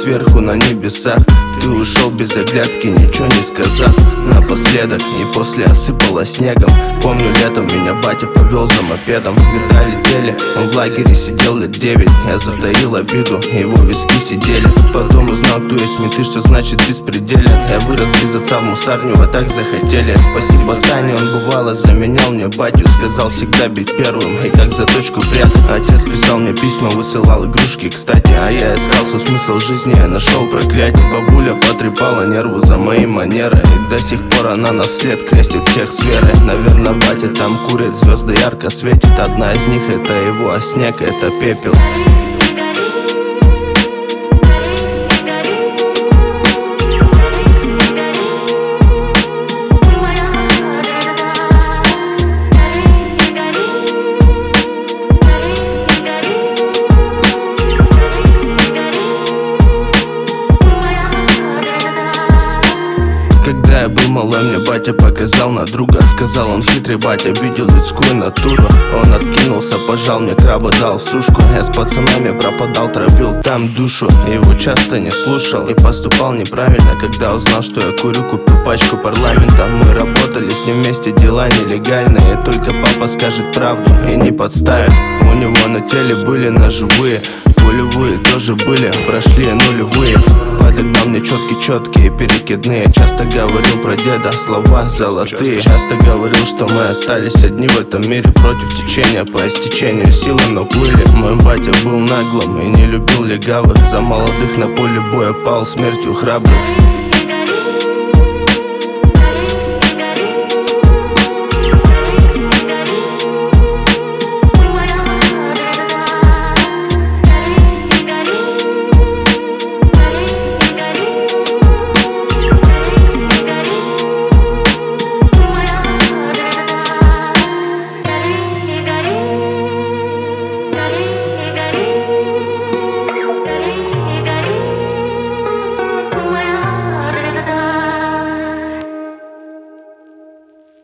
сверху на небесах. Ты ушел без оглядки, ничего не сказав. Напоследок, не после осыпало снегом. Помню, летом меня батя повел за мопедом. Года летели, он в лагере сидел лет 9. Я затаил обиду, его виски сидели. Потом узнал, кто есть менты, что значит беспределен. Я вырос без отца в мусарню, вы так захотели. Спасибо Сане, он бывало заменял мне батю. Сказал всегда быть первым и как заточку прятать. Отец писал мне письма, высылал игрушки, кстати. А я искал свой смысл жизни, я нашел проклятие. Бабуля потрепала нервы за мои манеры, и до сих пор она на вслед крестит всех с верой. Наверное, батя там курит, звезды ярко светит. Одна из них это его, а снег это пепел. Когда я был малой, мне батя показал на друга. Сказал, он хитрый батя, видел людскую натуру. Он откинулся, пожал мне краба, дал в сушку. Я с пацанами пропадал, травил там душу. Его часто не слушал и поступал неправильно. Когда узнал, что я курю, купил пачку парламента. Мы работали с ним вместе, дела нелегальные. Только папа скажет правду и не подставит. У него на теле были ножевые, пулевые тоже были, прошли нулевые. Подогнал мне четкие перекидные. Часто говорил про деда, слова золотые. Часто говорил, что мы остались одни в этом мире, против течения, по истечению силы, но плыли. Мой батя был наглым и не любил легавых. За молодых на поле боя пал смертью храбрых.